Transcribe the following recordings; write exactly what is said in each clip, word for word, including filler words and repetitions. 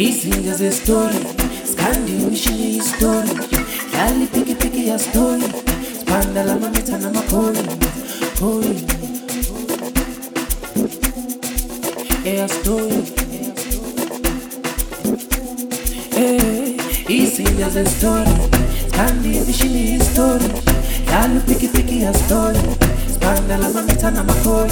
Izinga ze-story Skandi mishini story Lali piki piki ya story Spanda la mamita na makoi Koi Yeah story Hey Izinga ze-story Skandi mishini story Lali piki piki ya story Spanda la mamita na makoi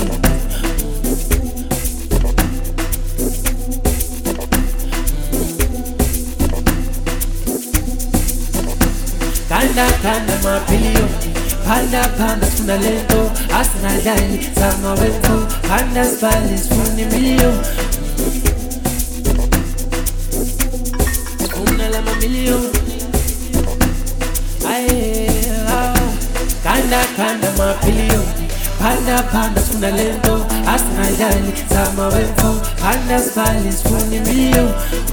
Kanda kanda mapilio Panda panda suna lento Asna dali sama wento Panda spalis funi milio Una la mamilio Aye ah. Kanda kanda mapilio Panda panda suna lento Asna dali sama wento Panda spalis funi milio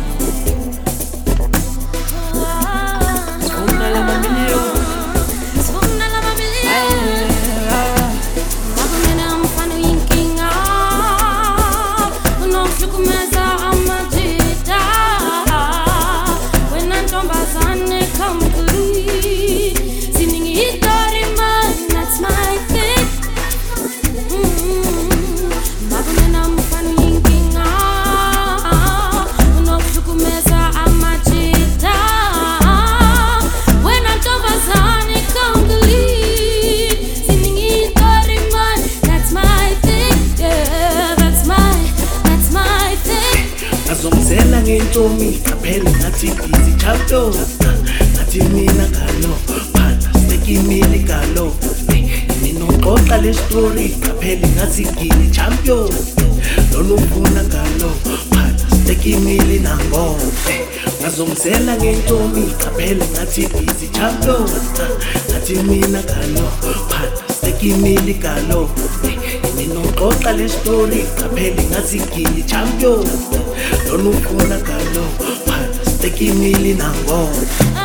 Ngizomzela ngentombi kaphela ngathi busy champion ngathi mina galo phana sekimili galo mina uxoxa le story kaphela ngathi ngini champion lona ufuna galo phana sekimili nango ngizomzela ngentombi kaphela ngathi busy champion ngathi mina galo phana sekimili galo mina uxoxa le story kaphela ngathi ngini champion Don't look for a galo, but sticky mealy nango.